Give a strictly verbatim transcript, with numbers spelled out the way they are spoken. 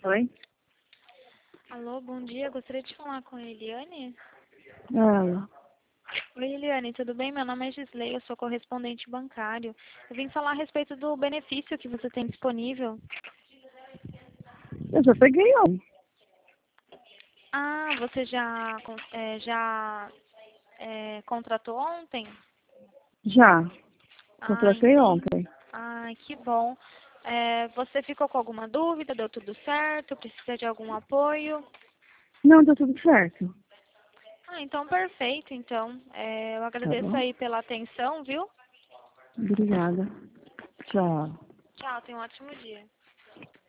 Oi? Alô, bom dia. Gostaria de falar com a Eliane. Ela. Oi, Eliane, tudo bem? Meu nome é Gisley, eu sou correspondente bancário. Eu vim falar a respeito do benefício que você tem disponível. Eu já peguei um. Ah, você já, con- é, já é, contratou ontem? Já. Ah, Contratei entendi. ontem. Ah, que bom. É, você ficou com alguma dúvida? Deu tudo certo? Precisa de algum apoio? Não, deu tudo certo. Ah, então perfeito. Então, É, eu Tá agradeço bom? aí pela atenção, viu? Obrigada. Tchau. Tchau, tenha um ótimo dia.